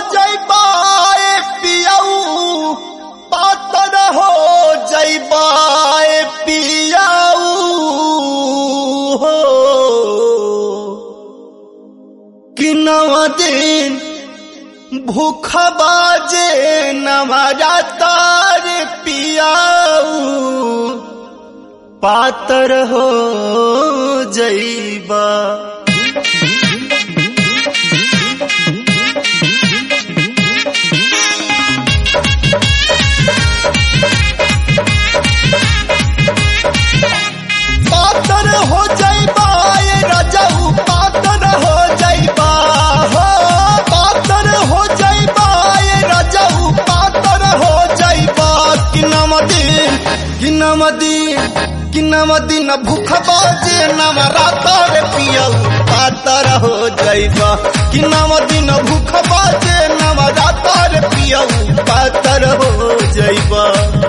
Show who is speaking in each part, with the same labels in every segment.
Speaker 1: जइबा ए पियाऊ पातर हो जइबा ए पियाऊ हो कि नवा दिन भूखा बाजे नवारा तार पियाऊ पातर हो जइबा। पातर हो जइबा ए राजाऊ पातर हो जइबा हो पातर हो जइबा ए राजाऊ पातर हो जइबा कि नमदीन भूख बाजे नवरातर पियऊ पातर हो जइबा कि नमदीन भूख बाजे नवरातर पियऊ पातर हो जइबा।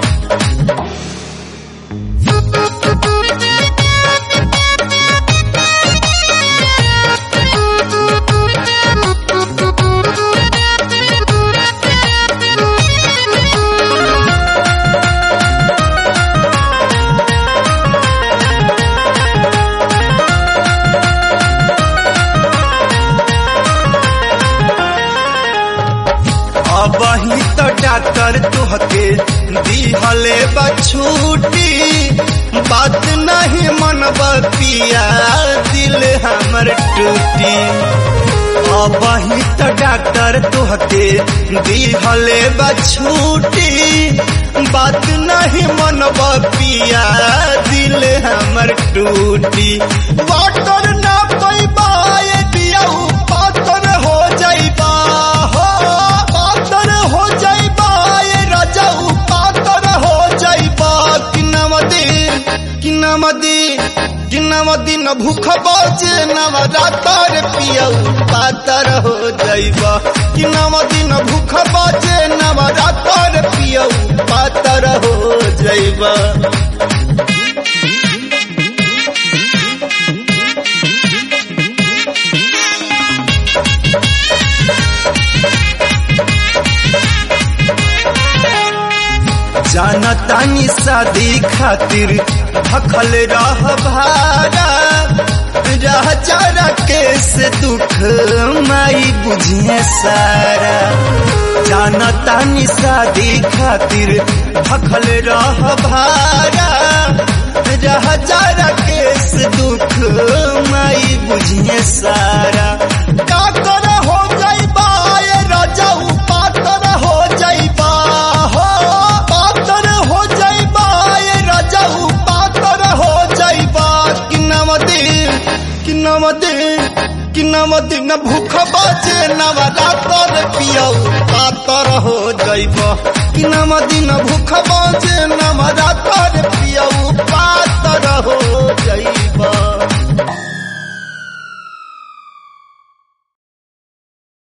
Speaker 1: वही तो डॉक्टर तुहके दिहले बछूटी बात नहीं मनब पिया दिल हमर टूटी। वही तो डॉक्टर तुहके दिहले बछूटी बात नहीं मनब पिया दिल हमर टूटी। वाटर ना पैबा ए पियाऊ पातर हो जइबा हो पातर हो जइबा ए राजाऊ पातर हो जइबा कि नवदीन भूख बाजे नवरातर पियऊ पातर हो जइबा कि नवदीन भूख बाजे नवरातर पियऊ पातर हो जइबा। जानतानी शादी खातिर भखल रह भारा रह चारा केस दुख माई बुझिए सारा। जानतानी शादी खातिर भखल रह भारा रह चारा केस दुख माई बुझिए सारा। का कर हो जइबा ए राजाऊ पातर हो जइबा हो पातर हो जइबा ए राजाऊ पातर हो जइबा कि नवदीन भूख बाजे नवरातर पियऊ पातर हो जइबा कि नवदीन भूख बाजे नवरातर